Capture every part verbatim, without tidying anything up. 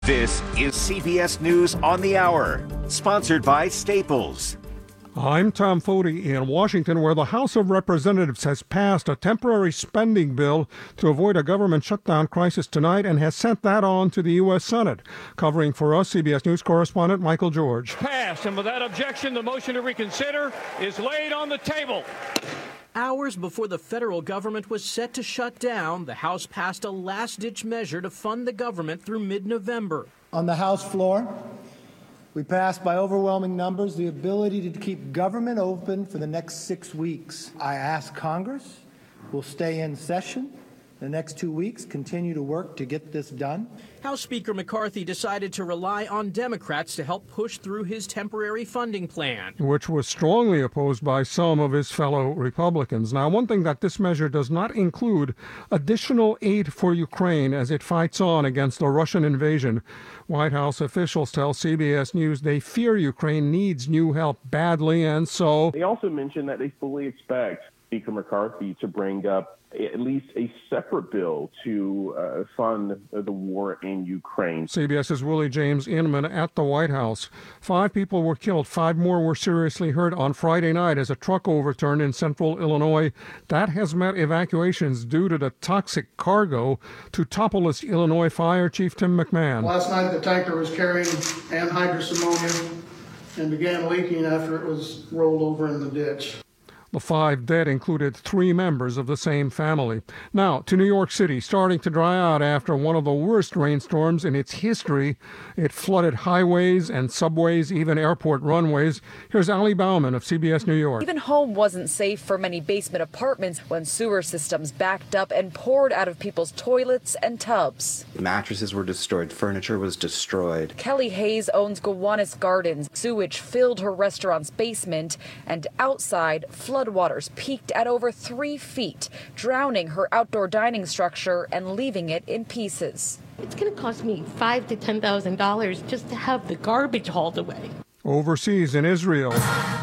This is C B S News on the Hour, sponsored by Staples. I'm Tom Foti in Washington, where the House of Representatives has passed a temporary spending bill to avoid a government shutdown crisis tonight and has sent that on to the U S. Senate. Covering for us, C B S News correspondent Michael George. Passed, and without objection, the motion to reconsider is laid on the table. Hours before the federal government was set to shut down, the House passed a last-ditch measure to fund the government through mid-November. On the House floor, we passed by overwhelming numbers the ability to keep government open for the next six weeks. I ask Congress will stay in session the next two weeks, continue to work to get this done. House Speaker McCarthy decided to rely on Democrats to help push through his temporary funding plan, which was strongly opposed by some of his fellow Republicans. Now, one thing that this measure does not include additional aid for Ukraine as it fights on against the Russian invasion. White House officials tell C B S News they fear Ukraine needs new help badly, and so... They also mentioned that they fully expect Speaker McCarthy to bring up at least a separate bill to uh, fund the war in Ukraine. CBS's Willie James Inman at the White House. Five people were killed. Five more were seriously hurt on Friday night as a truck overturned in central Illinois. That has meant evacuations due to the toxic cargo. To Tupelo, Illinois Fire Chief Tim McMahon. Last night the tanker was carrying anhydrous ammonia and began leaking after it was rolled over in the ditch. The five dead included three members of the same family. Now, to New York City, starting to dry out after one of the worst rainstorms in its history. It flooded highways and subways, even airport runways. Here's Ali Bauman of C B S New York. Even home wasn't safe for many basement apartments when sewer systems backed up and poured out of people's toilets and tubs. Mattresses were destroyed. Furniture was destroyed. Kelly Hayes owns Gowanus Gardens. Sewage filled her restaurant's basement, and outside, floodwaters peaked at over three feet, drowning her outdoor dining structure and leaving it in pieces. It's going to cost me five to ten thousand dollars just to have the garbage hauled away. Overseas in Israel,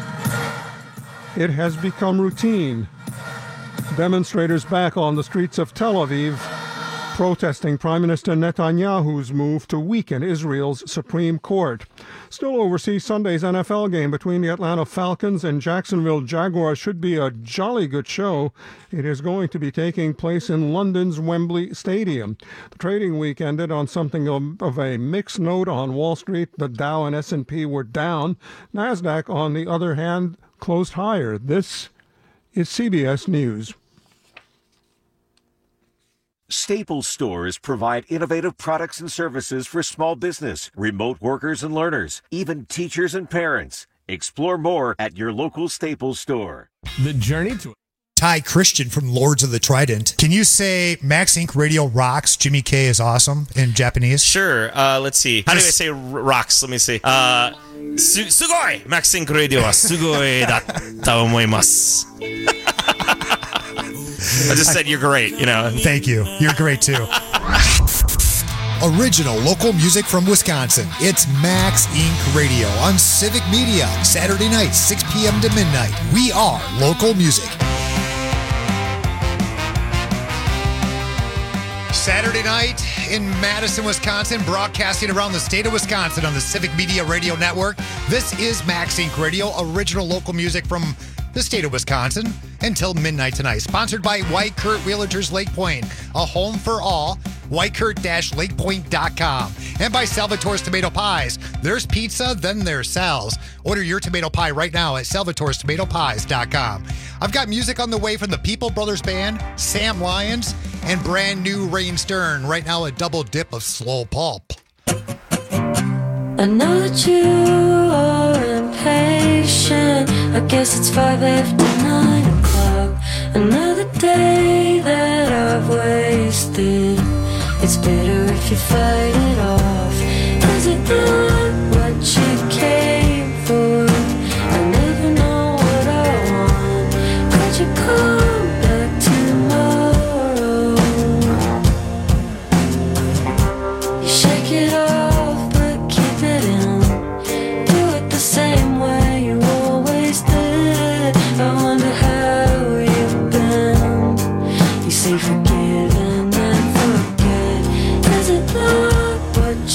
it has become routine. Demonstrators back on the streets of Tel Aviv, protesting Prime Minister Netanyahu's move to weaken Israel's Supreme Court. Still overseas, Sunday's N F L game between the Atlanta Falcons and Jacksonville Jaguars should be a jolly good show. It is going to be taking place in London's Wembley Stadium. The trading week ended on something of, of a mixed note on Wall Street. The Dow and S and P were down. NASDAQ, on the other hand, closed higher. This is C B S News. Staples stores provide innovative products and services for small business, remote workers and learners, even teachers and parents. Explore more at your local Staples store. The journey to Ty Christian from Lords of the Trident. Can you say Max Incorporated Radio rocks, Jimmy K is awesome in Japanese? Sure. Uh, let's see. How do I say rocks? Let me see. Uh, su- sugoi! Max Incorporated Radio wa sugoi datta omoimasu. I just said you're great, you know. Thank you. You're great, too. Original local music from Wisconsin. It's Max Incorporated Radio on Civic Media. Saturday night, six p.m. to midnight. We are local music. Saturday night in Madison, Wisconsin, broadcasting around the state of Wisconsin on the Civic Media Radio Network. This is Max Incorporated Radio, original local music from the state of Wisconsin until midnight tonight. Sponsored by White Kurt Realtors Lake Point, a home for all. white kurt dash lake point dot com. And by Salvatore's Tomato Pies. There's pizza, then there's Sal's. Order your tomato pie right now at salvatores tomato pies dot com. I've got music on the way from the People Brothers Band, Sam Lyons, and brand new Rain Stern. Right now, a double dip of slow pulp. I know that you are impatient. I guess it's five after nine o'clock. Another day that I've wasted. It's better if you fight it off. Is it not what you came for? I never know what I want. Could you come back tomorrow? You shake it off, but keep it in. Do it the same way you always did. I wonder how you've been. You say forgive and then forget. Is it not what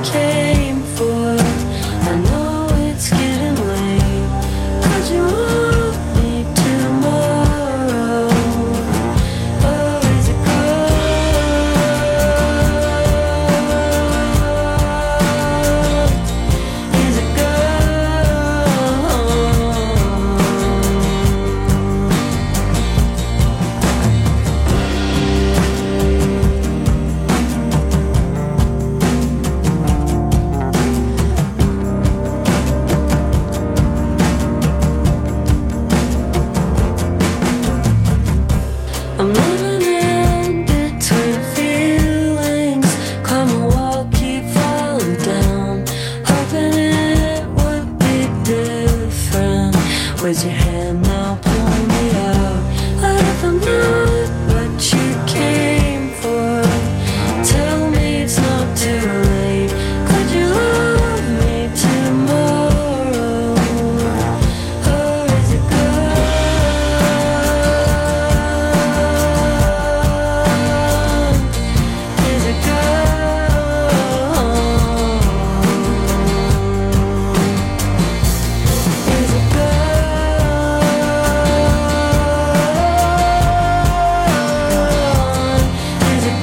came for. I know it's getting late. Could you want me tomorrow? Or is it gone? Is it I'm living in between feelings. Come and walk, keep falling down. Hoping it would be different. Where's your hand now? Pull me out. What if I'm not what you came for? Tell me it's not too late. Could you love me tomorrow? Or is it gone? Is it gone? Is it gone? Is it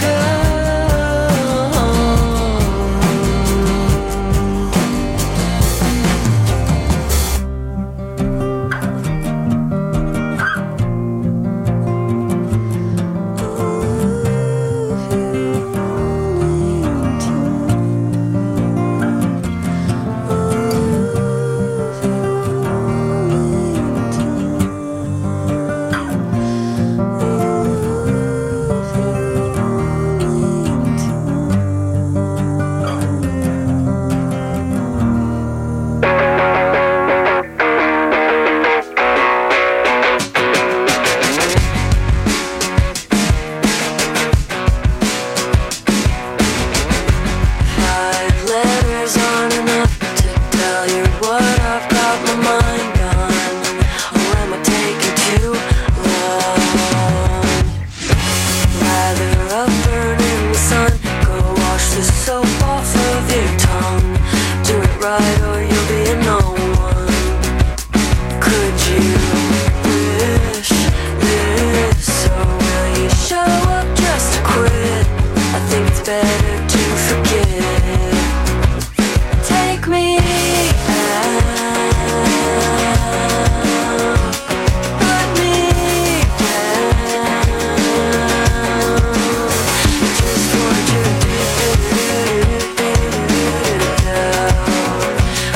Five letters aren't enough to tell you what I've got my mind on. Or am I taking too long? Lather up, burn in the sun. Go wash the soap off of your tongue. Do it right or you'll be a no one. Could you wish this? Or will you show up just to quit? I think it's better to forget. Take me out, put me down. Just want you to do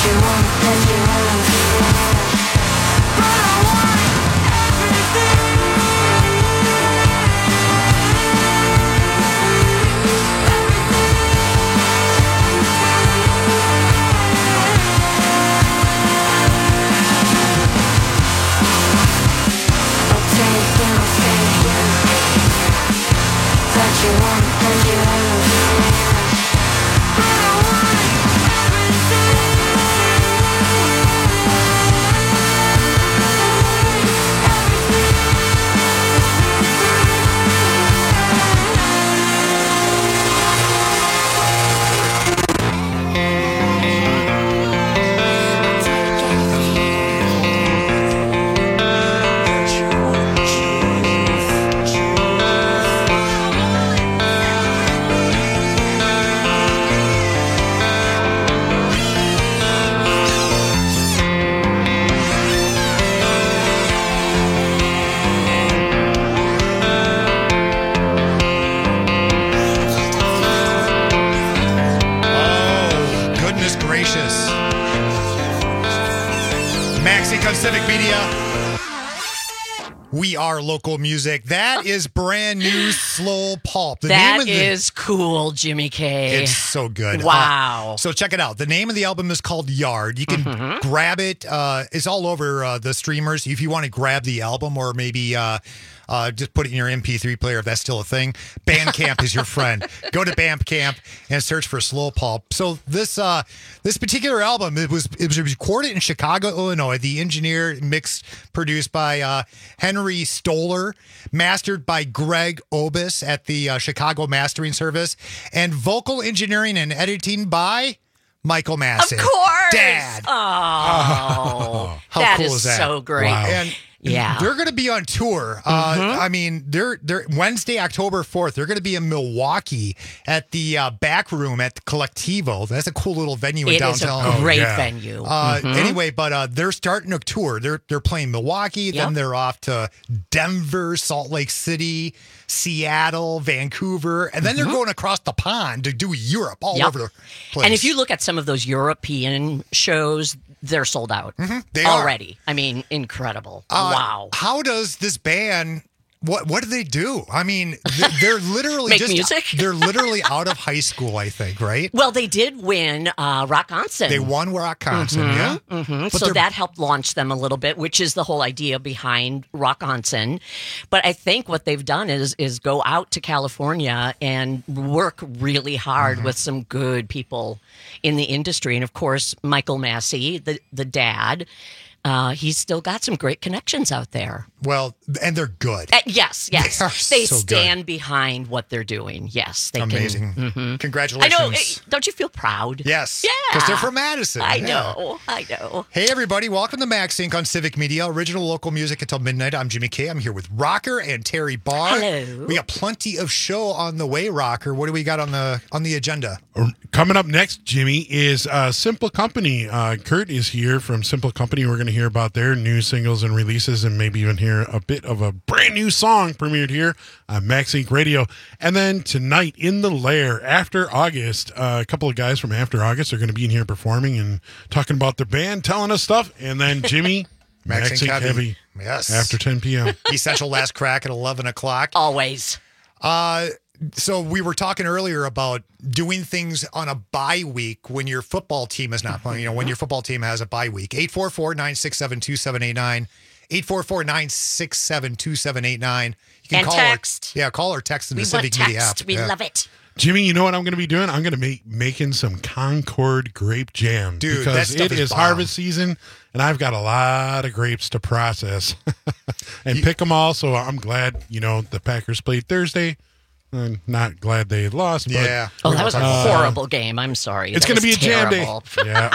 you want, that you want. But I want everything. I'll take you, I'll take you. That you want, that you want. But I want on Civic Media. We are local music. That is brand new Slow Pulp. The that name of the, is cool, Jimmy K. It's so good. Wow. Uh, so check it out. The name of the album is called Yard. You can Mm-hmm. grab it. Uh, it's all over uh, the streamers. If you want to grab the album or maybe uh, uh, just put it in your M P three player if that's still a thing. Bandcamp is your friend. Go to Bandcamp and search for Slow Pulp. So this uh, this particular album, it was it was recorded in Chicago, Illinois. The engineer, mixed, produced by uh, Henry Stoller, mastered by Greg Obis at the uh, Chicago Mastering Service, and vocal engineering and editing by Michael Massey. Of course. Dad. Oh, How that cool is is that? so great. Wow. And yeah. they're going to be on tour. Uh, Mhm. I mean, they're they're Wednesday, October fourth. They're going to be in Milwaukee at the uh, back room at the Collectivo. That's a cool little venue in It is a downtown. great venue. Uh, Mhm. Anyway, but uh, they're starting a tour. They're they're playing Milwaukee, then Yep. they're off to Denver, Salt Lake City, Seattle, Vancouver, and then they're Mhm. going across the pond to do Europe, all Yep. over the place. And if you look at some of those European shows, they're sold out They are. already. I mean, incredible. Uh, wow. How does this band? What what do they do? I mean, they're, they're literally Make just music? they're literally out of high school, I think, right? Well, they did win uh, Rock-Onsen. They won Rock-Onsen, Mhm, yeah. mhm. But So they're- that helped launch them a little bit, which is the whole idea behind Rock-Onsen. But I think what they've done is is go out to California and work really hard Mm-hmm. with some good people in the industry. And of course, Michael Massey, the the dad, uh, he's still got some great connections out there. Well, and they're good. Uh, yes, yes. They are They so good. stand behind what they're doing. Yes, they Amazing. can. mhm. Congratulations. I know. eh, Don't you feel proud? Yes. Yeah. Because they're from Madison. I Yeah. know. I know. Hey, everybody. Welcome to MaxSync on Civic Media, original local music until midnight. I'm Jimmy K. I'm here with Rocker and Terry Barr. Hello. We got plenty of show on the way, Rocker. What do we got on the on the agenda? Coming up next, Jimmy, is uh, Simple Company. Uh, Kurt is here from Simple Company. We're going to hear about their new singles and releases and maybe even hear a bit of a brand new song premiered here on MaxSync Radio. And then tonight in the Lair, After August, uh, a couple of guys from After August are going to be in here performing and talking about their band, telling us stuff. And then Jimmy, MaxSync MaxSync Heavy. Heavy. Yes. After ten p.m. Essential Last Crack at eleven o'clock. Always. Uh, so we were talking earlier about doing things on a bye week when your football team is not playing, you know, when your football team has a bye week. eight four four, nine six seven, two seven eight nine. eight four four, nine six seven, two seven eight nine. You can And call text. Or, yeah, call or text in We the want Civic Media text. app. We Yeah. love it. Jimmy, you know what I'm going to be doing? I'm going to be making some Concord grape jam. Dude, because that stuff it is is bomb. harvest season, and I've got a lot of grapes to process and pick them all. So I'm glad, you know, the Packers played Thursday. I'm not glad they lost. But, Yeah. Oh, that was a uh, horrible game. I'm sorry. It's That going to be was a jam day. terrible. Yeah.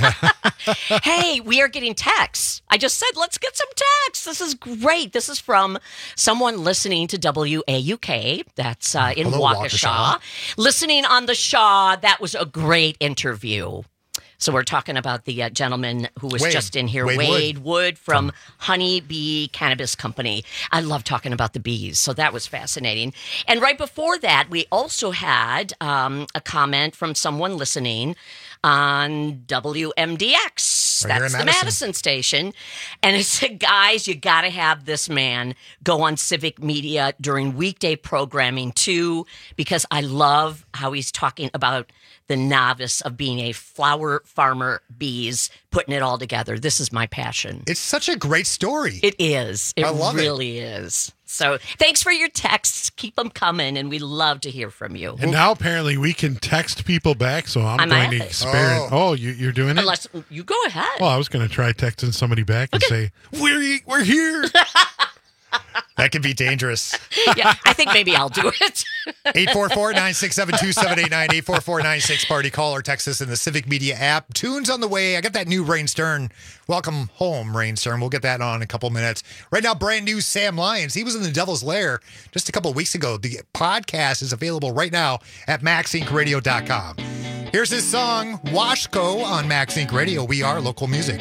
Oh, yeah. Hey, we are getting texts. I just said, let's get some texts. This is great. This is from someone listening to W A U K. That's uh, in Hello, Waukesha. Waukesha. Listening on the Shaw. That was a great interview. So we're talking about the uh, gentleman who was Wade. just in here, Wade Wade, Wood. Wood from Honey Bee Cannabis Company. I love talking about the bees, so that was fascinating. And right before that, we also had um, a comment from someone listening on W M D X. Right here in That's the Madison. Madison station. And it said, guys, you got to have this man go on civic media during weekday programming too, because I love how he's talking about the novice of being a flower farmer bees, putting it all together. This is my passion. It's such a great story. It is. It I love it. really is. So thanks for your texts. Keep them coming, and we love to hear from you. And now apparently we can text people back, so I'm, I'm going at to it. experiment. Oh, oh you, you're doing it? Unless you go ahead. Well, I was going to try texting somebody back and say, we're, we're here. That could be dangerous. Yeah, I think maybe I'll do it. eight four four, nine six seven, two seven eight nine, eight four four nine six party. Call or text us in the Civic Media app. Tunes on the way. I got that new Rain Stern. Welcome home, Rain Stern. We'll get that on in a couple minutes. Right now, brand new Sam Lyons. He was in the Devil's Lair just a couple of weeks ago. The podcast is available right now at max inc radio dot com. Here's his song, Washco, on Max Inc Radio. We are local music.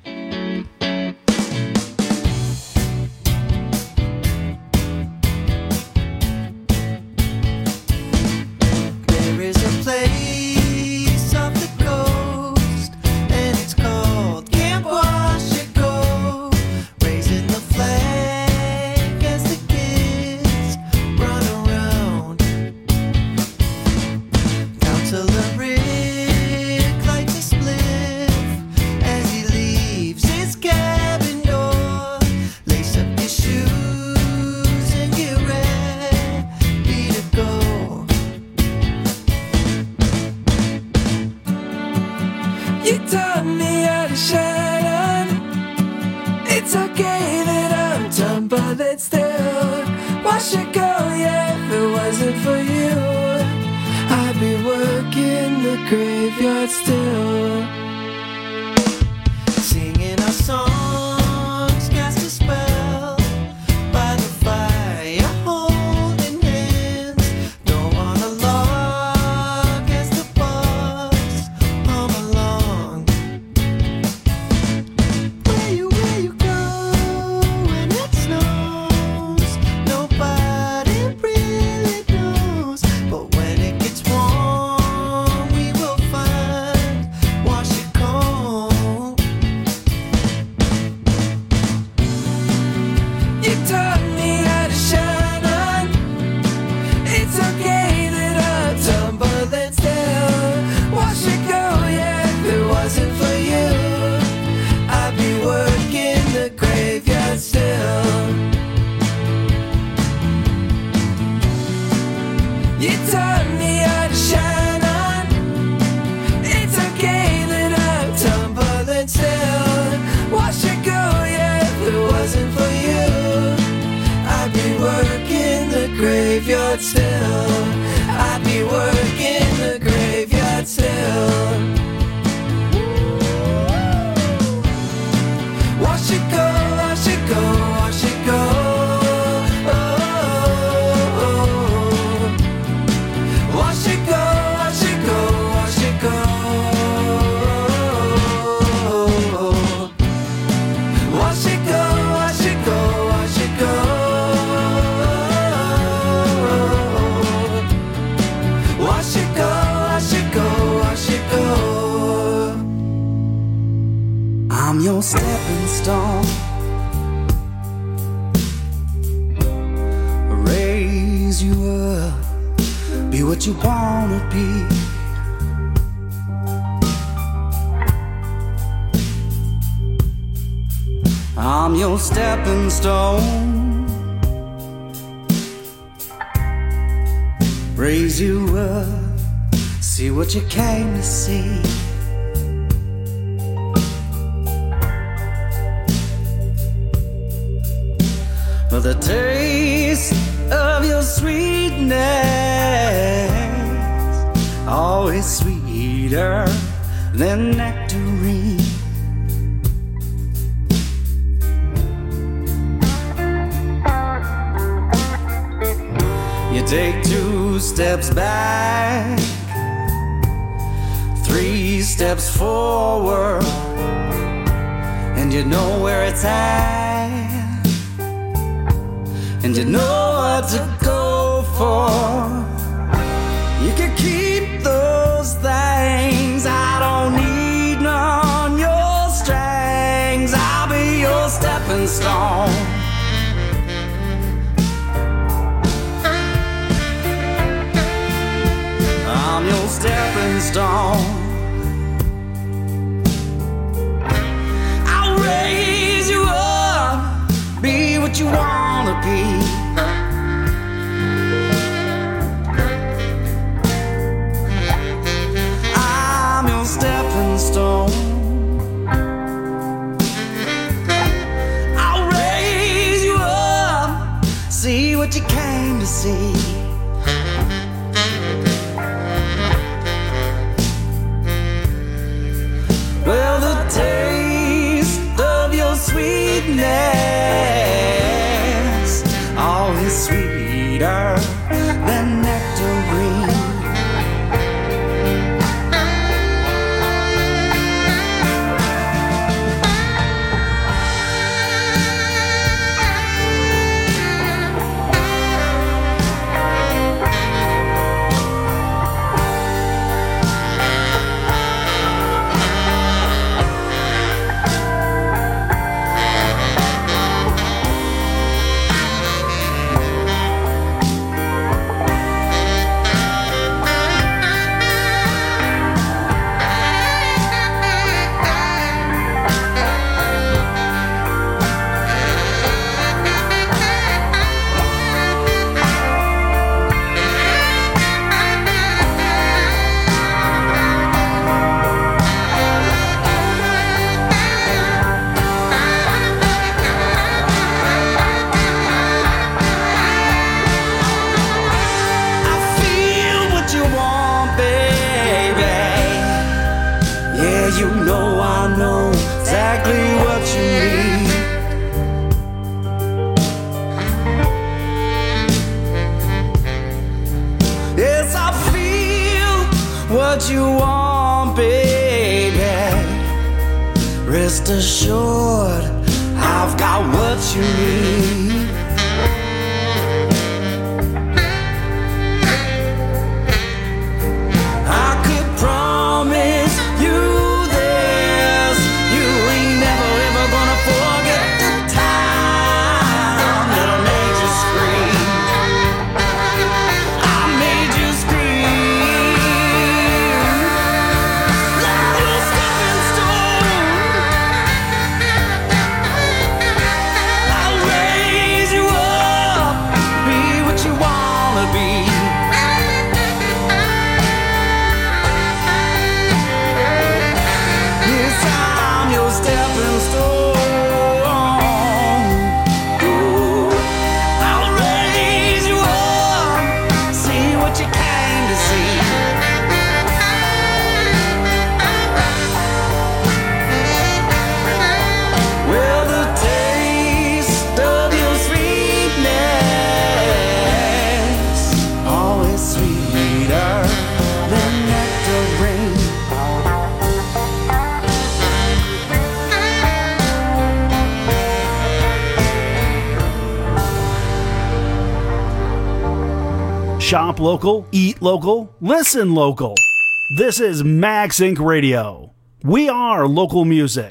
There is a place off the coast, and it's called Camp Washco, raising the flag as the kids run around. Counselor Rick lights a spliff as he leaves his cabin door. Lace up your shoes and get ready to go. You taught me how to shine. It's okay that I'm done, but still, watch it go. Yeah, if it wasn't for you, I'd be working the graveyard still, singing our songs, cast a spell by the fire, holding hands. Don't wanna log as the bus hum along. Where you, where you go when it snows, nobody really knows. But when it gets warm, we will find Washco. You taught me how to shine on. It's okay that I'm done, but then still, watch it go. Yeah, if it wasn't for you, I'd be working the graveyard still. You taught me how to shine on. It's okay that I'm done, but then still, watch it go. Yeah, if it wasn't for you, I'd be working the graveyard still. I'd be working the graveyard still. Watch it go, watch it go, watch it go. Oh, oh, oh. Watch it go, watch it go, watch it go. Watch it go, watch it go, watch it go. Watch it go, watch it go, watch it go. I'm your stepping stone. Raise you up, be what you wanna be. I'm your stepping stone. Raise you up, see what you came to see. For the taste of your sweetness, always sweeter than nectarine. You take two steps back, three steps steps forward, and you know where it's at, and you know what to go for. You can keep those things, I don't need none your strings. I'll be your stepping stone. I'm your stepping stone. I'll raise you up, be what you wanna be. I'm your stepping stone. I'll raise you up, see what you came to see. Well, the taste of your sweetness, always sweeter than nectarine. You know I know exactly what you need. Yes, I feel what you want, baby. Rest assured, I've got what you need. I could promise you Shop local, eat local, listen local. This is Max Inc Radio. We are local music.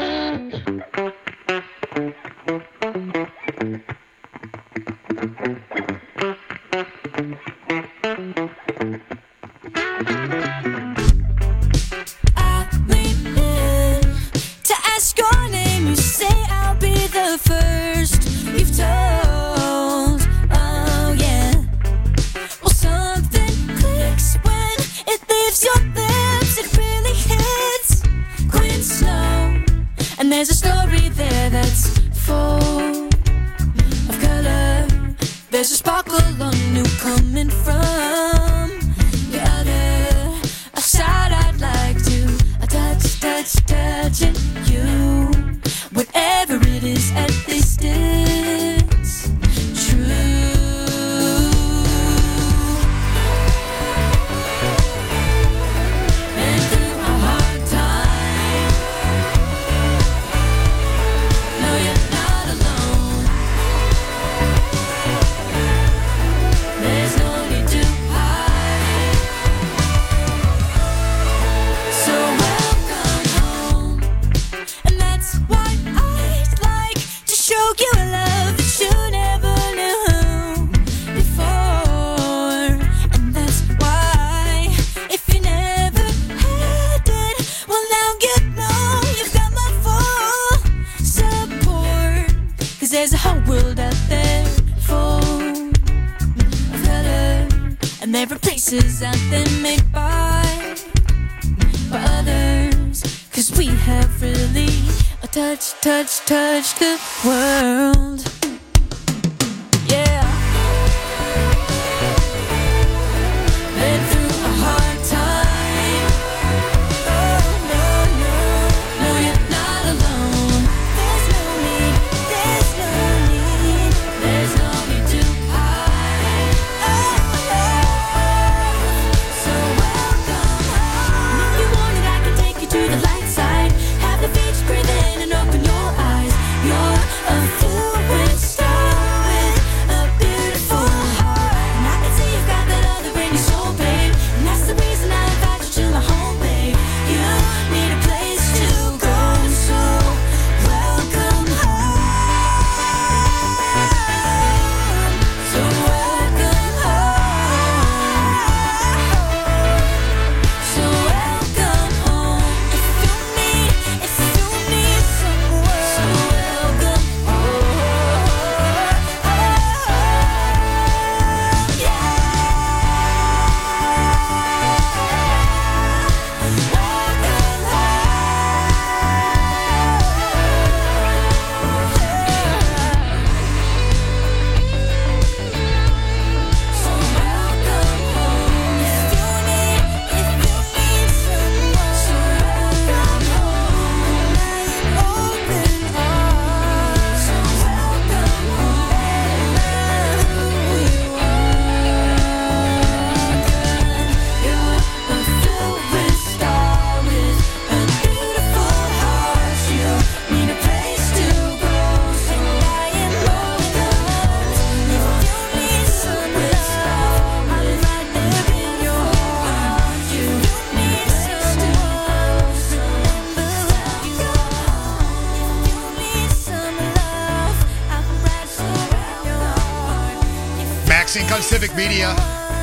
There's a story there that's full of color. There's a sparkle on you coming from the other there are places out there made by, by others. Cause we have really a touch, touch, touch the world. Yeah. Been through a hard time. Oh, no, no, no, you're not alone. There's no need, there's no need, there's no need to hide. Oh, oh, so welcome home. If you want it, I can take you to the light side. Have the beach, breathe in and open your eyes. You're a fluid star with a beautiful heart. And I can see you've got that other in your soul, babe. And that's the reason I invite you to my home, babe. You need a place to go, so welcome home. So welcome home. So welcome home. If you need, if you need someone, so welcome home. Max Inc on Civic Media.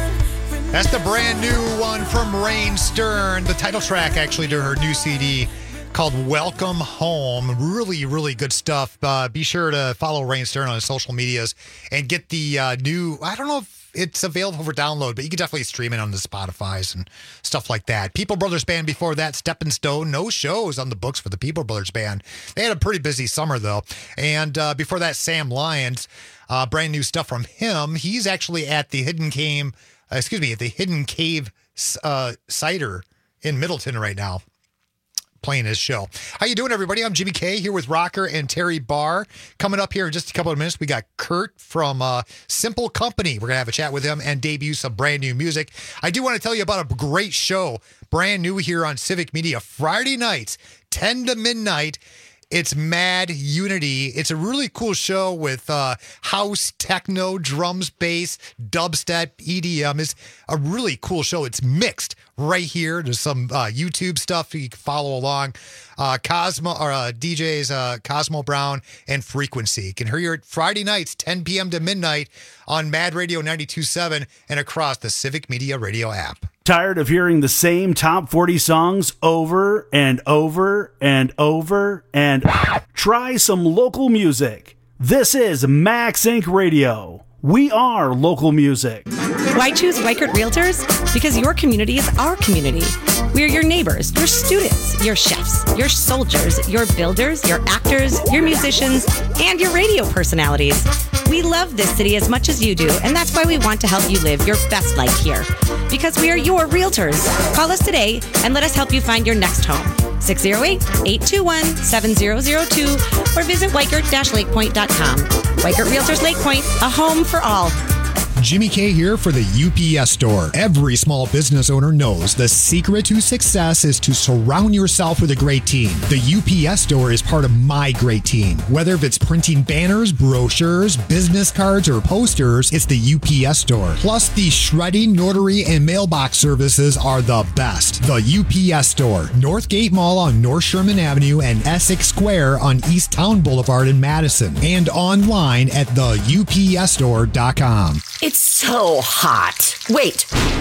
That's the brand new one from Rain Stern. The title track, actually, to her new C D called Welcome Home. Really, really good stuff. Uh, be sure to follow Rain Stern on his social medias and get the uh, new, I don't know if it's available for download, but you can definitely stream it on the Spotifys and stuff like that. People Brothers Band before that, Stepping Stone. No shows on the books for the People Brothers Band. They had a pretty busy summer, though. And uh, before that, Sam Lyons. Uh, brand new stuff from him. He's actually at the Hidden Cave, uh, excuse me, at the Hidden Cave uh, Cider in Middleton right now, playing his show. How you doing, everybody? I'm Jimmy K here with Rocker and Terry Barr. Coming up here in just a couple of minutes, we got Kurt from uh, Simple Company. We're going to have a chat with him and debut some brand new music. I do want to tell you about a great show, brand new here on Civic Media, Friday nights, ten to midnight. It's Mad Unity. It's a really cool show with uh, house, techno, drums, bass, dubstep, E D M. It's a really cool show. It's mixed right here. There's some uh, YouTube stuff you can follow along. Uh, Cosmo or uh, D Js uh, Cosmo Brown and Frequency. You can hear it Friday nights, ten p.m. to midnight on Mad Radio ninety-two point seven and across the Civic Media Radio app. Tired of hearing the same top forty songs over and over and over and try some local music? This is Max Incorporated. Radio. We are local music. Why choose Weichert Realtors? Because your community is our community. We are your neighbors, your students, your chefs, your soldiers, your builders, your actors, your musicians, and your radio personalities. We love this city as much as you do, and that's why we want to help you live your best life here. Because we are your realtors. Call us today and let us help you find your next home. six oh eight, eight two one, seven oh oh two or visit weichert dash lake point dot com. Weichert Realtors Lake Point, a home for all. Jimmy K here for the U P S Store. Every small business owner knows the secret to success is to surround yourself with a great team. The U P S Store is part of my great team. Whether if it's printing banners, brochures, business cards, or posters, it's the U P S Store. Plus, the shredding, notary, and mailbox services are the best. The U P S Store, Northgate Mall on North Sherman Avenue and Essex Square on East Town Boulevard in Madison, and online at the U P S store dot com. It's so hot. Wait,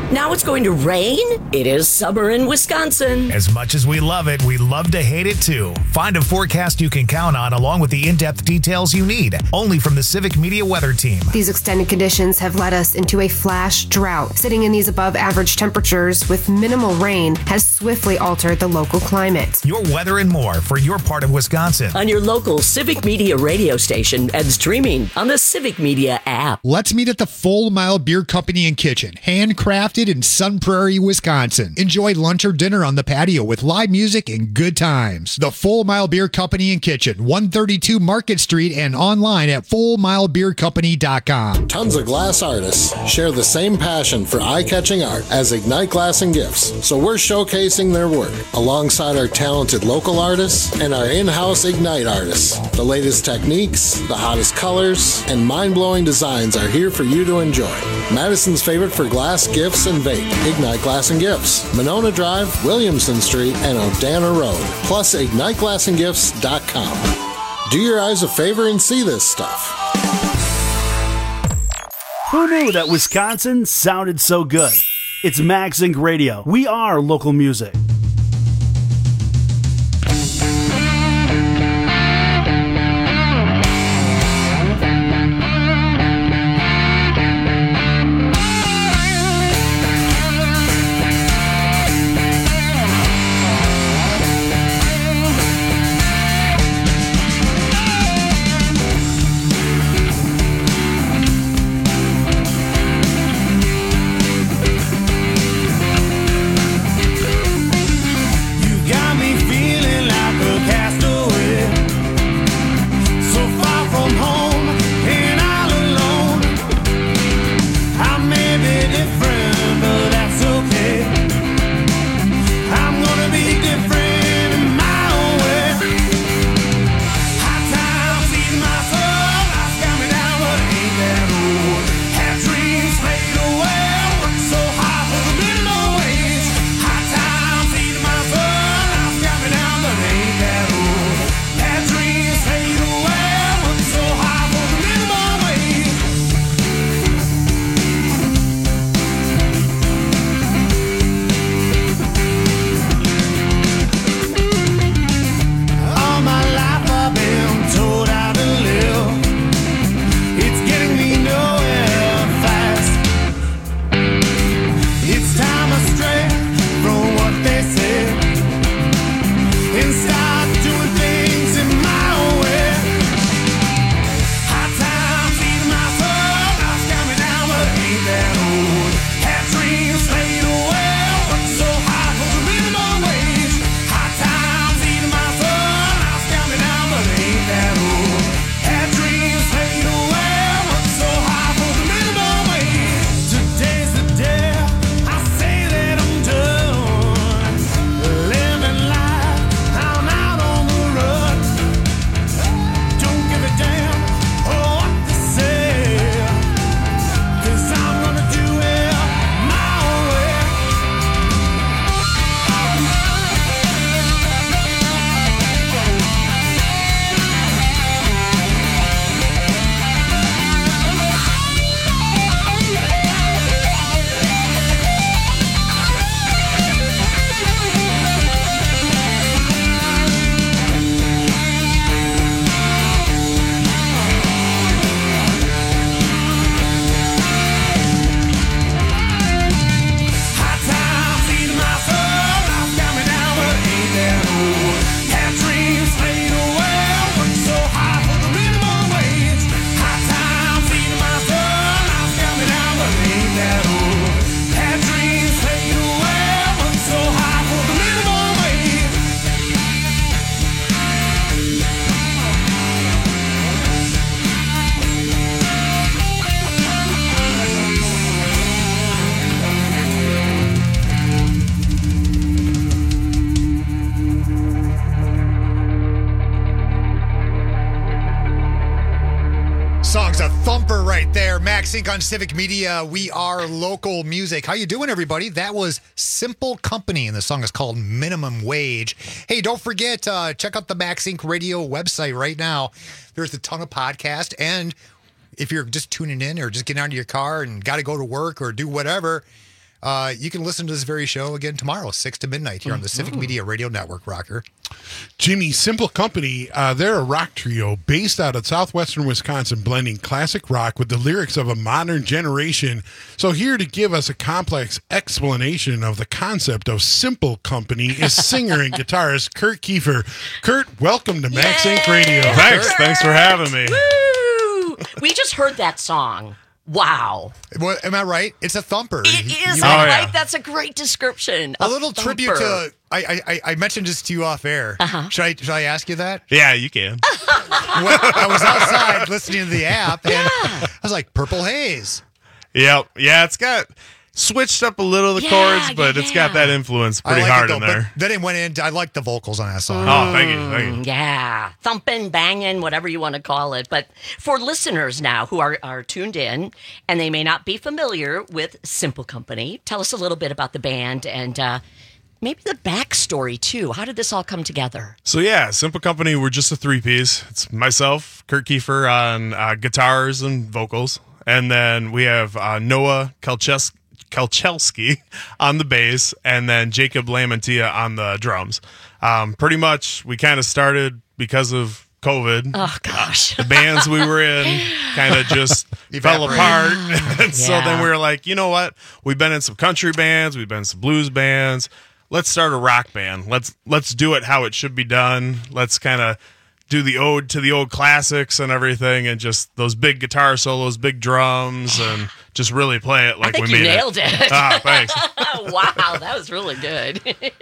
Now it's going to rain? It is summer in Wisconsin. As much as we love it, we love to hate it too. Find a forecast you can count on along with the in-depth details you need, only from the Civic Media Weather Team. These extended conditions have led us into a flash drought. Sitting in these above average temperatures with minimal rain has swiftly altered the local climate. Your weather and more for your part of Wisconsin. On your local Civic Media radio station and streaming on the Civic Media app. Let's meet at the Full Mile Beer Company and Kitchen, handcrafted in Sun Prairie, Wisconsin. Enjoy lunch or dinner on the patio with live music and good times. The Full Mile Beer Company and Kitchen, one thirty-two Market Street, and online at full mile beer company dot com. Tons of glass artists share the same passion for eye-catching art as Ignite Glass and Gifts, so we're showcasing their work alongside our talented local artists and our in-house Ignite artists. The latest techniques, the hottest colors, and mind-blowing designs are here for you to enjoy. Madison's favorite for glass, gifts, and vape, Ignite Glass and Gifts, Monona Drive, Williamson Street, and Odana Road, plus ignite glass and gifts dot com. Do your eyes a favor and see this stuff. Who knew that Wisconsin sounded so good? It's Max Inc Radio. We are local music. Song's a thumper right there. Max Inc on Civic Media. We are local music. How you doing, everybody? That was Simple Company, and the song is called Minimum Wage. Hey, don't forget, uh, check out the Max Inc Radio website right now. There's a ton of podcasts, and if you're just tuning in or just getting out of your car and got to go to work or do whatever, uh, you can listen to this very show again tomorrow, six to midnight, here on the Civic Media Radio Network, Rocker. Jimmy, Simple Company, uh, they're a rock trio based out of southwestern Wisconsin, blending classic rock with the lyrics of a modern generation. So here to give us a complex explanation of the concept of Simple Company is singer and guitarist Kurt Kiefer. Kurt, welcome to Max Inc Radio. Thanks. Thanks for having me. Woo! We just heard that song. Wow. Well, am I right? It's a thumper. It is. You- I Oh, yeah. like that's a great description. A little tribute to I, I I mentioned this to you off air. Uh-huh. Should I should I ask you that? Yeah, you can. When I was outside listening to the app, and I was like, "Purple Haze." Yep. Yeah, it's got switched up a little the Yeah, chords, but yeah, it's got that influence pretty I like hard it, in though, there. But then it went in. I like the vocals on that song. Oh, thank you, thank you. Mm, yeah, thumping, banging, whatever you want to call it. But for listeners now who are, are tuned in and they may not be familiar with Simple Company, tell us a little bit about the band and uh, maybe the backstory too. How did this all come together? So yeah, Simple Company, we're just a three-piece. It's myself, Kurt Kiefer on uh, guitars and vocals, and then we have uh, Noah Kelches- Kelchelski on the bass, and then Jacob Lamantia on the drums. Um, pretty much, we kind of started because of COVID. Oh gosh, the bands we were in kind of just fell apart, and so then we were like, you know what? We've been in some country bands, we've been in some blues bands. Let's start a rock band. Let's let's do it how it should be done. Let's kind of do the ode to the old classics and everything, and just those big guitar solos, big drums, and just really play it like I think we you made nailed it. it. Ah, thanks. Wow, that was really good.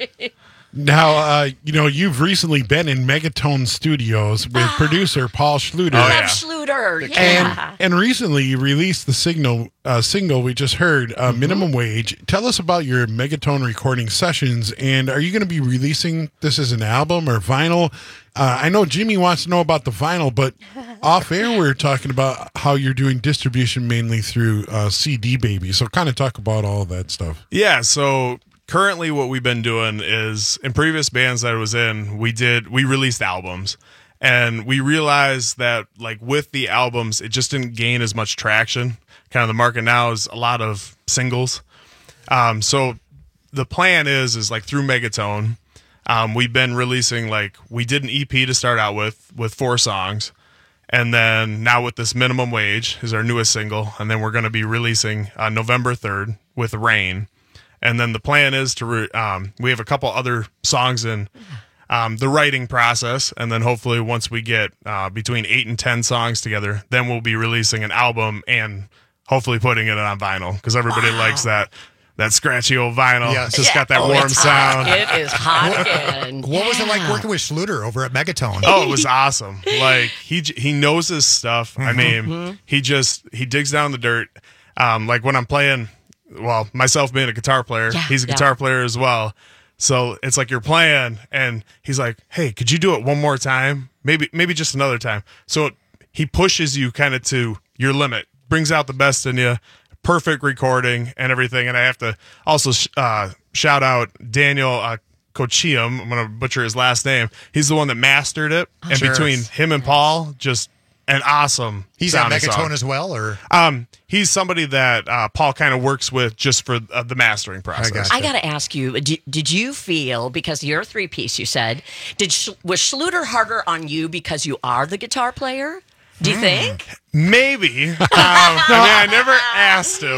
Now, uh, you know, you've recently been in Megatone Studios with producer Paul Schluter. I love Schluter. Yeah. And, and recently you released the signal uh, single we just heard, uh, Minimum Wage. Tell us about your Megatone recording sessions, and are you going to be releasing this as an album or vinyl? Uh, I know Jimmy wants to know about the vinyl, but off air we were talking about how you're doing distribution mainly through uh, C D Baby. So kind of talk about all of that stuff. Yeah, so currently what we've been doing is in previous bands that I was in, we did we released albums, and we realized that like with the albums it just didn't gain as much traction. Kind of the market now is a lot of singles. Um, so the plan is is like through Megatone, um, we've been releasing, like we did an E P to start out with with four songs, and then now with this Minimum Wage is our newest single, and then we're going to be releasing uh, November third with Rain. And then the plan is to, re- um, we have a couple other songs in um, the writing process. And then hopefully once we get uh, between eight and ten songs together, then we'll be releasing an album and hopefully putting it on vinyl, because everybody wow. likes that that scratchy old vinyl. Yes. It's just Yeah. got that Oh, warm it's sound. hot. It is hot again. What was it like Yeah. working with Schluter over at Megatone? Oh, it was awesome. Like he j- he knows his stuff. I mean, Mhm. he just he digs down the dirt. Um, like when I'm playing, well, myself being a guitar player, Yeah, he's a yeah. guitar player as well. So it's like you're playing, and he's like, "Hey, could you do it one more time? Maybe maybe just another time." So it, he pushes you kind of to your limit, brings out the best in you. Perfect recording and everything. And I have to also sh- uh, shout out Daniel uh, Kochium. I'm going to butcher his last name. He's the one that mastered it. And Sure. between him and Paul, just an awesome He's at sounding Megatone song. as well, or Um, he's somebody that uh, Paul kind of works with just for uh, the mastering process. I got to ask you, did, did you feel, because you're a three piece, you said, did Sch- was Schluter harder on you because you are the guitar player? Do you think? Maybe. Um, I mean, I never asked him.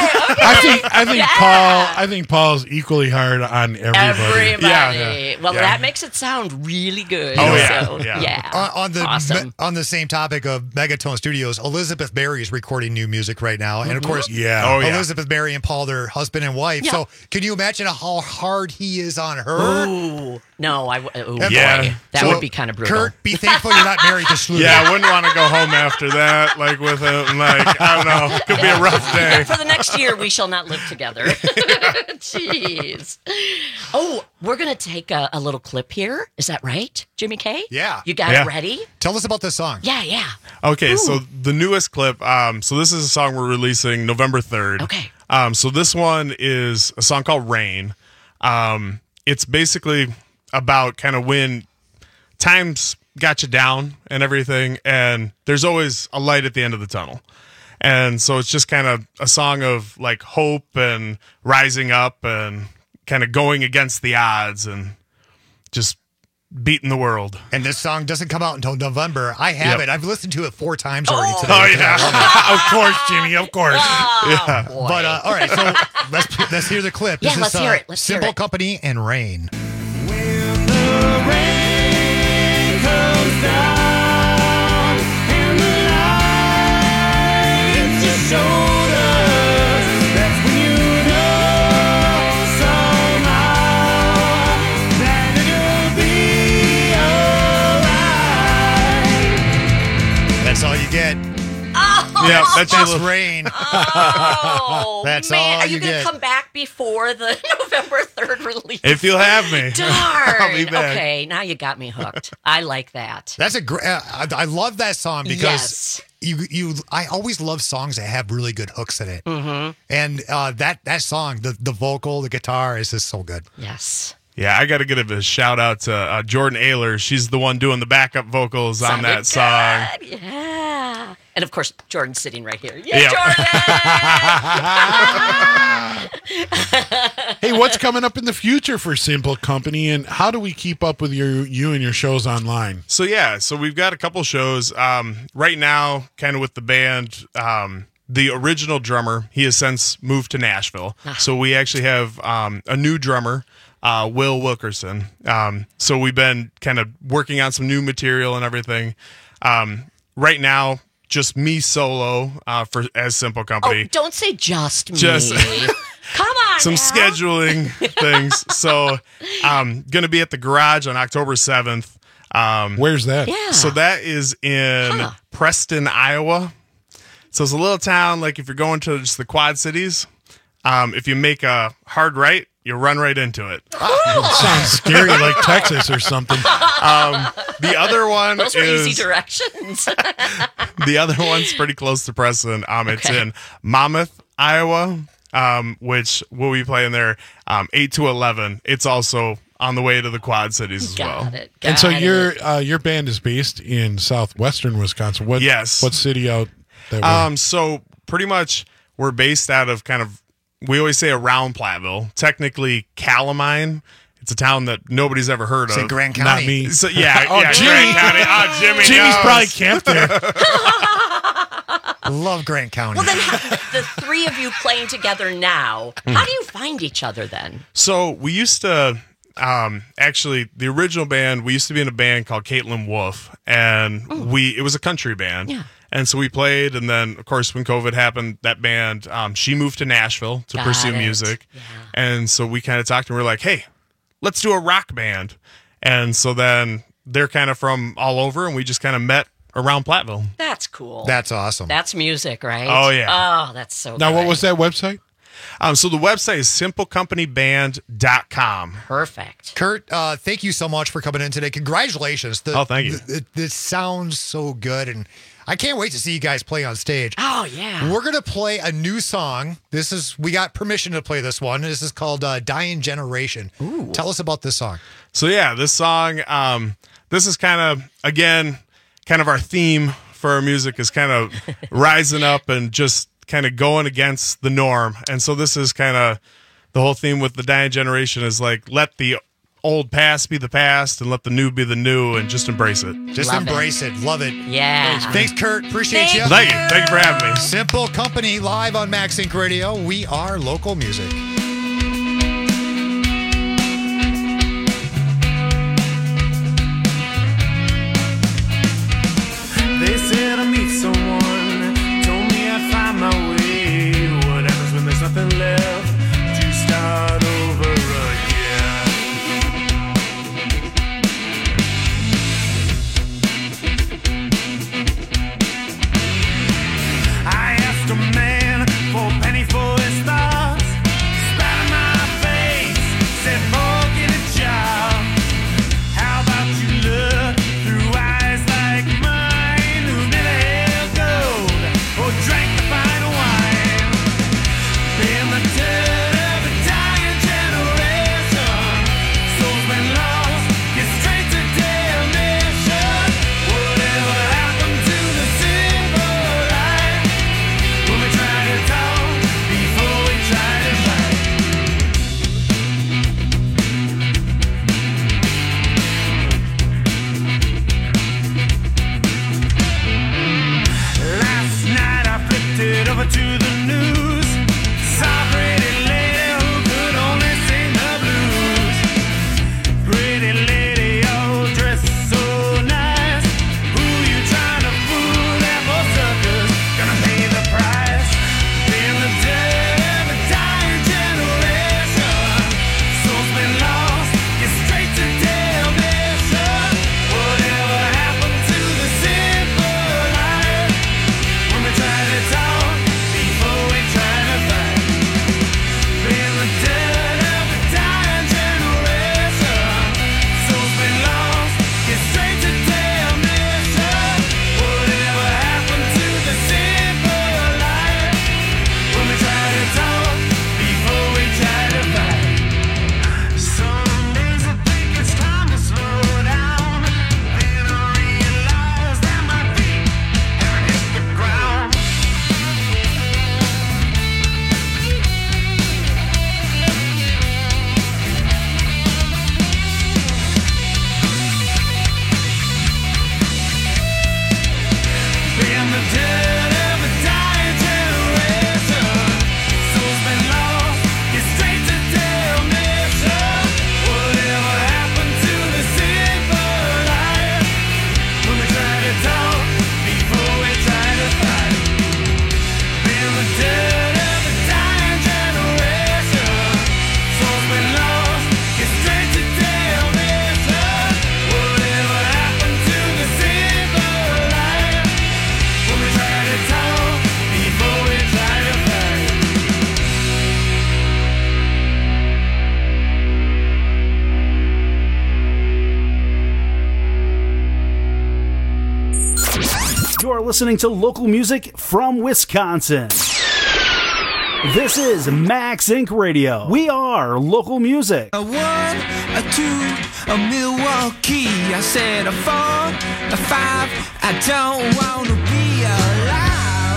I think I think Yeah. Paul I think Paul's equally hard on everybody. Everybody. Yeah. Well, Yeah. that makes it sound really good. Oh, yeah. So, Yeah. yeah. on, on the Awesome. on the same topic of Megatone Studios, Elizabeth Berry is recording new music right now, and of Mhm. course, Yeah. Oh, yeah. Elizabeth Berry and Paul, their husband and wife. Yeah. So, can you imagine how hard he is on her? Ooh. No, I. w- Ooh, Yeah. boy. That So, would be kind of brutal. Kurt, be thankful you're not married to Schluter. Yeah, I wouldn't want to go home after that, like with him. Like, I don't know. Could be a rough day. For the next year, we shall not live together. Jeez. Oh, we're going to take a, a little clip here. Is that right, Jimmy K? Yeah. You got Yeah. it ready? Tell us about this song. Yeah, yeah. Okay, Ooh. so the newest clip, um, so this is a song we're releasing November third. Okay. Um, so this one is a song called Rain. Um, it's basically about kind of when times got you down and everything, and there's always a light at the end of the tunnel. And so it's just kind of a song of like hope and rising up and kind of going against the odds and just beating the world. And this song doesn't come out until November. I have Yep. it. I've listened to it four times already Oh. today. Oh, yeah. of course, Jimmy. Of course. Oh, yeah. boy. But uh, all right, so let's let's hear the clip. Yeah, This let's is, hear uh, it. Let's hear Simple it. Company and Rain. That's all you get. Oh, Yeah, that's your That's little- Rain. Oh, That's man. all Are you, you going get. to come back before the November third release? If you'll have me. Darn. I'll be back. Okay, now you got me hooked. I like that. That's a great. Uh, I, I love that song because Yes. you you. I always love songs that have really good hooks in it, Mm-hmm. and uh, that that song, the the vocal, the guitar is just so good. Yes. Yeah, I got to give a shout out to uh, Jordan Ayler. She's the one doing the backup vocals on Sounded that song. good. Yeah. And of course, Jordan's sitting right here. Yeah, Yep. Jordan! Hey, what's coming up in the future for Simple Company, and how do we keep up with your you and your shows online? So yeah, so we've got a couple shows um, right now, kind of with the band. Um, the original drummer, he has since moved to Nashville, so we actually have um, a new drummer, uh, Will Wilkerson. Um, so we've been kind of working on some new material and everything. Um, right now, just me solo uh, for as Simple Company. Oh, don't say just me. Just- Come on some now. scheduling things. So um gonna be at the Garage on October seventh. Um Where's that? Yeah. So that is in Huh. Preston, Iowa. So it's a little town, like if you're going to just the Quad Cities, um, if you make a hard right, you run right into it. Sounds scary, like Texas or something. Um, the other one Those are is easy directions. the other one's pretty close to Preston. Um, it's Okay. in Monmouth, Iowa, um, which we'll be playing there um, eight to eleven. It's also on the way to the Quad Cities as well. Got it. And so got your it. uh, your band is based in southwestern Wisconsin. What? Yes. What city out that way? Um, so pretty much we're based out of kind of, we always say around Platteville, technically Calamine. It's a town that nobody's ever heard Say of. Grand Not County. me. So yeah, Oh, yeah, Jimmy. Grand County. Oh, Jimmy Jimmy's knows. probably camped there. I love Grant County. Well, then how, the three of you playing together now, how do you find each other then? So we used to, um, actually, the original band, we used to be in a band called Caitlin Wolf, and we it was a country band. Yeah. And so we played, and then, of course, when COVID happened, that band, um, she moved to Nashville to Got pursue it. music. Yeah. And so we kind of talked, and we were like, hey, let's do a rock band. And so then they're kind of from all over, and we just kind of met around Platteville. That's cool. That's awesome. That's music, right? Oh, yeah. Oh, that's so Now, what good. was that website? Um, so the website is simple company band dot com. Perfect. Kurt, uh, thank you so much for coming in today. Congratulations. The, Oh, thank you. the- it- This sounds so good, and I can't wait to see you guys play on stage. Oh, yeah. We're going to play a new song. This is, we got permission to play this one. This is called uh, Dying Generation. Ooh. Tell us about this song. So yeah, this song, um, this is kind of, again, kind of our theme for our music is kind of rising up and just kind of going against the norm. And so this is kind of the whole theme with the Dying Generation is like, let the old past be the past and let the new be the new and just embrace it. Just Love embrace it. Love it. Yeah. Thanks, Kurt. Appreciate Thank you. Thank you. Thank you for having me. Simple Company live on Max Inc Radio. We are local music. They said I meet someone, told me I'd find my way. What happens when there's nothing left to start over again? I asked a man for a penny for his thoughts. listening to local music from Wisconsin. This is Max Incorporated. Radio. We are local music. A one, a two, a Milwaukee. I said a four, a five. I don't want to be alive.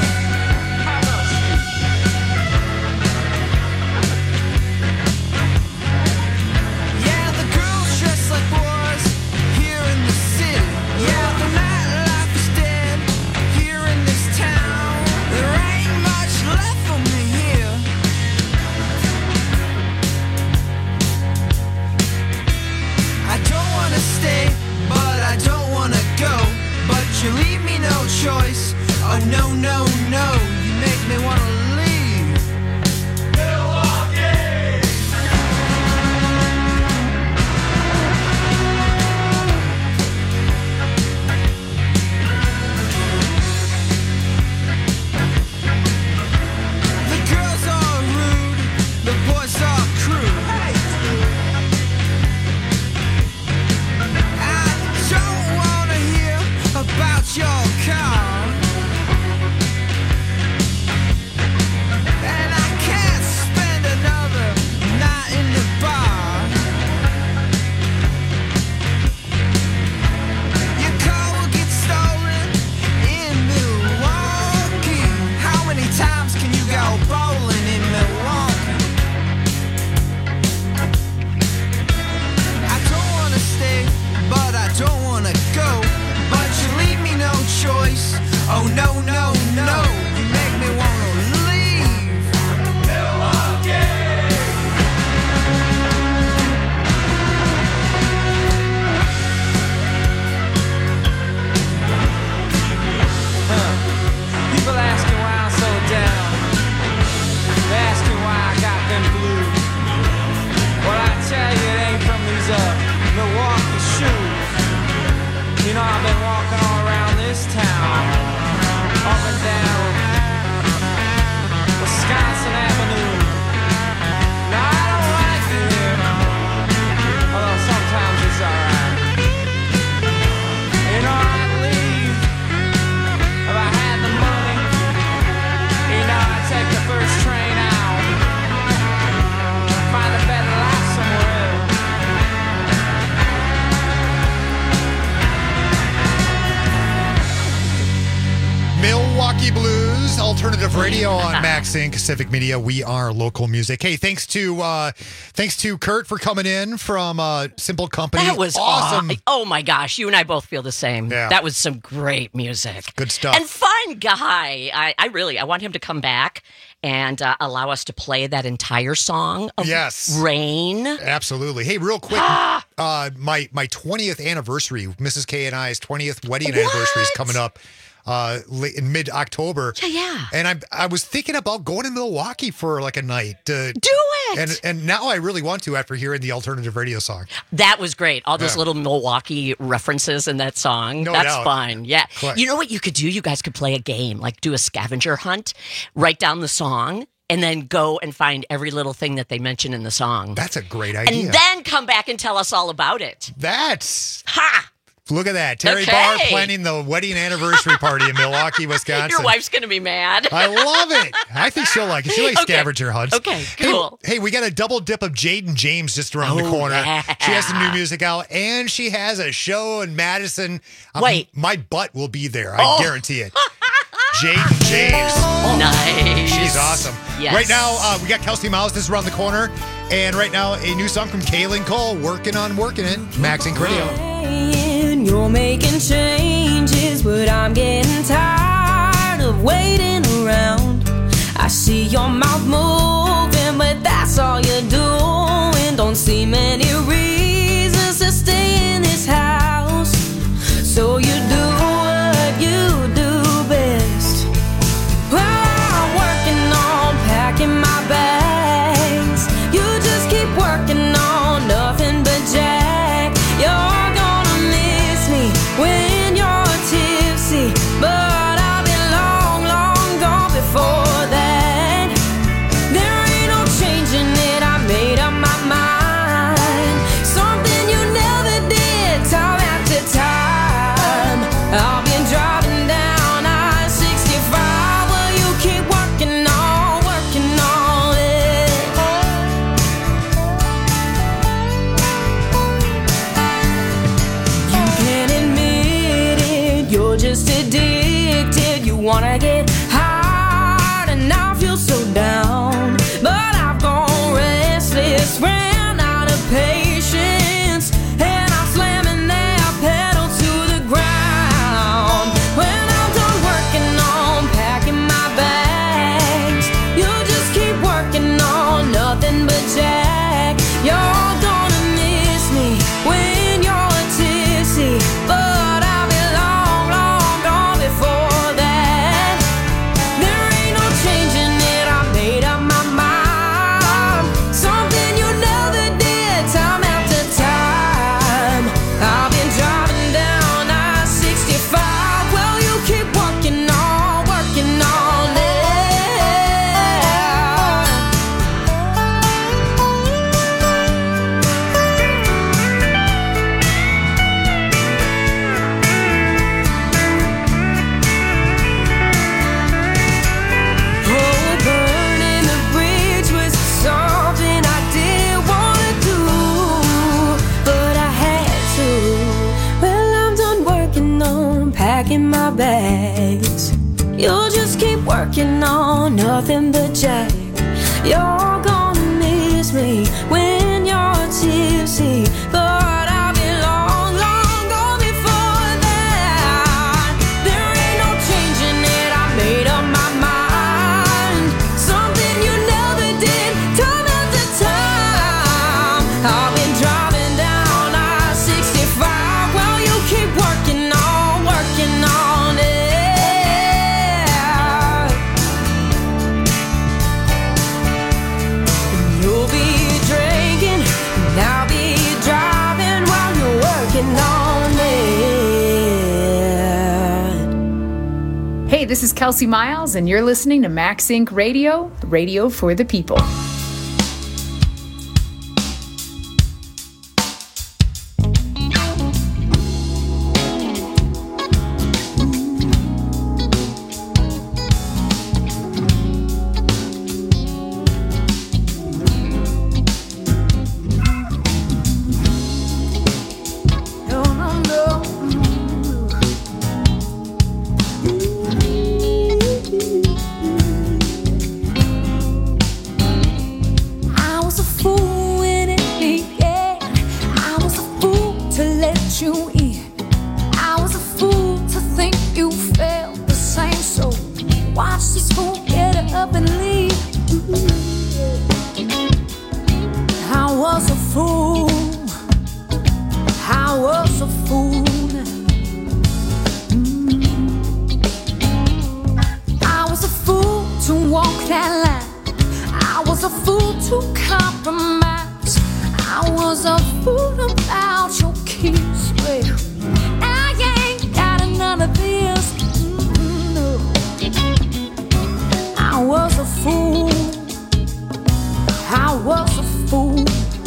Yeah, the girls dress like boys here in the city. Yeah, the nightlife is dead here in this town. There ain't much left for me here. I don't wanna stay, but I don't wanna go. But you leave me no choice. Oh no, no, no. You make me wanna leave. Milwaukee! The girls are rude, the boys are crude. About your car, and I can't spend another night in the bar. Your car will get stolen in Milwaukee. How many times can you go bowling in Milwaukee? I don't wanna stay, but I don't wanna go. But you leave me no choice. Oh no, no, no. You make me wanna leave. Milwaukee. Huh. People asking why I'm so down. They're asking why I got them blues. Well, I tell you, it ain't from these uh, Milwaukee shoes. You know, I've been walking all around this town, up and down Wisconsin Avenue. Now, I don't like it here, although sometimes it's alright. You know, I'd leave if I had the money. You know, I'd take the first train out, find a better life somewhere else. Milwaukee Blues, alternative radio on Max Inc Civic Media. We are local music. Hey, thanks to uh, thanks to Kurt for coming in from uh, Simple Company. That was awesome. aw- Oh my gosh, you and I both feel the same. Yeah. That was some great music. Good stuff. And fun guy. I, I really, I want him to come back and uh, allow us to play that entire song of Yes. Rain. Absolutely. Hey, real quick, uh, my my twentieth anniversary, Missus K and I's twentieth wedding anniversary is coming up. Uh, late in mid-October. Yeah, yeah. And I I was thinking about going to Milwaukee for like a night. Uh, Do it! And and now I really want to after hearing the alternative radio song. That was great. All those Yeah. little Milwaukee references in that song. No That's doubt. fun. Yeah. Correct. You know what you could do? You guys could play a game, like do a scavenger hunt, write down the song, and then go and find every little thing that they mention in the song. That's a great idea. And then come back and tell us all about it. That's Ha! Look at that. Terry Okay. Barr planning the wedding anniversary party in Milwaukee, Wisconsin. Your wife's going to be mad. I love it. I think she'll like it. She likes Okay. scavenger hunts. Okay, Hey- cool. Hey, we got a double dip of Jaden James just around the Oh, corner. yeah. She has some new music out, and she has a show in Madison. Um, Wait. My butt will be there. I Oh. guarantee it. Jaden James. Oh, Nice. She's awesome. Yes. Right now, uh, we got Kelsey Miles just around the corner. And right now, a new song from Kaylin Cole, Working on Working It, Max Inc Radio. You're making changes, but I'm getting tired of waiting around. I see your mouth moving, but that's all you're doing. Don't see many reasons to stay in this house, so you do what you do best. Well, I'm working on packing my bags. You just keep working on nothing but Jack. You're gonna miss me when you're tipsy, but I'll be long, long gone before that. There ain't no changing it, I made up my mind. wanna get hard, and I feel so down. But I've gone restless, ran out of patience, and I'm slamming that pedal to the ground. When I'm done working on packing my bags, you'll just keep working on nothing but jack. You're gonna miss me when you're tipsy, but I'll be long, long gone before that. There ain't no changing it, I made up my mind. Something you never did, time after time. I've been driving down I sixty-five. Well, you keep working on, working on it. Oh, burning the bridge was something I didn't wanna do, but I had to. Well, I'm done working on packing my bags. You'll just keep working on nothing but jack. You're gonna miss me when you're tipsy, but I'll be long, long gone before that. There ain't no changing it, I made up my mind. Something you never did, time after time. I've been driving down I sixty-five. Well, you keep working on, working on it. You'll be drinking, and I'll be driving while you're working on it. Hey, this is Kelsey Miles, and you're listening to Max Inc Radio, radio for the people. No, no, no. I was a fool when it began. I was a fool to let you in. I was a fool to think you felt the same. So watch this fool get up and leave. I was a fool. I was a fool. Mm. I was a fool to walk that line. I was a fool to compromise. I was a fool about your kiss. Well, I ain't got none of this. Mm, no. I was a fool. I was a fool.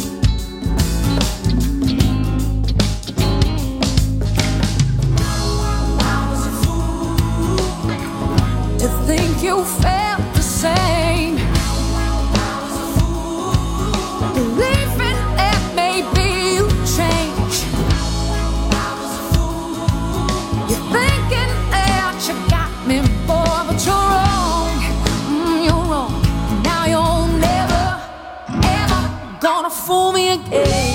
To think you felt the same. Believing that maybe you change. You're thinking that you got me, boy, but you're wrong. Mm, you're wrong. Now you're never, ever gonna fool me again.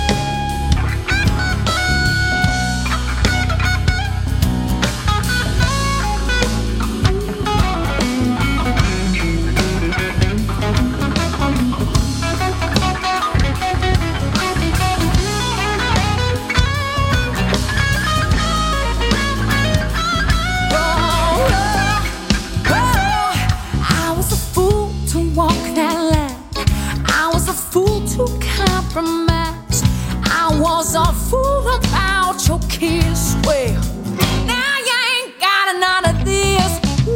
I was a fool to walk that line. I was a fool to compromise. I was a fool about your kiss. Well, now you ain't got none of this.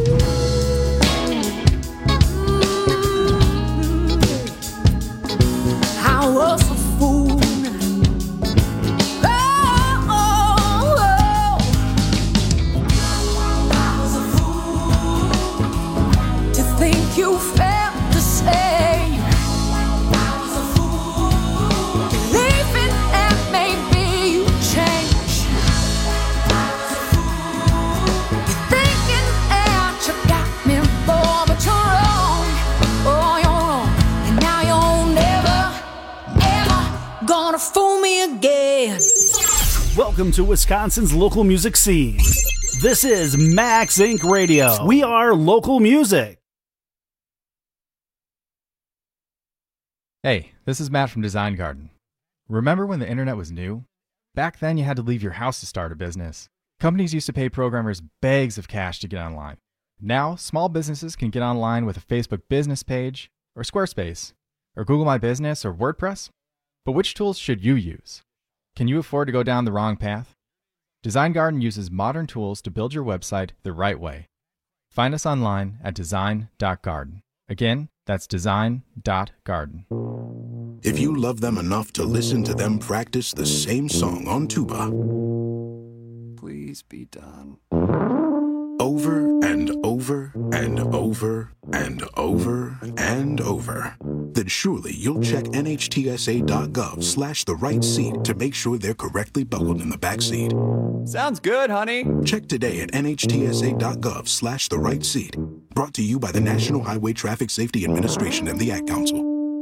I was a fool. Oh, oh, oh. I was a fool to think you felt the same. I was a fool believing that maybe you change. fool me again. Welcome to Wisconsin's local music scene. This is Max Incorporated. Radio. We are local music. Hey, this is Matt from Design Garden. Remember when the internet was new? Back then you had to leave your house to start a business. Companies used to pay programmers bags of cash to get online. Now, small businesses can get online with a Facebook business page, or Squarespace, or Google My Business, or WordPress. But which tools should you use? Can you afford to go down the wrong path? Design Garden uses modern tools to build your website the right way. Find us online at design dot garden. Again, that's design dot garden. If you love them enough to listen to them practice the same song on tuba, please be done. Over and over and over and over and over, then surely you'll check N H T S A dot gov slash the right seat to make sure they're correctly buckled in the back seat. Sounds good, honey. Check today at N H T S A dot gov slash the right seat. Brought to you by the National Highway Traffic Safety Administration and the Ad Council.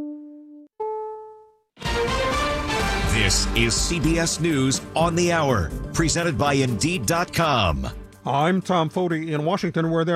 This is C B S News on the Hour, presented by Indeed dot com. I'm Tom Foti in Washington, where there